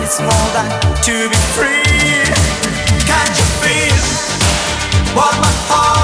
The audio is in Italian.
it's more than to be free. Can't you feel what my heart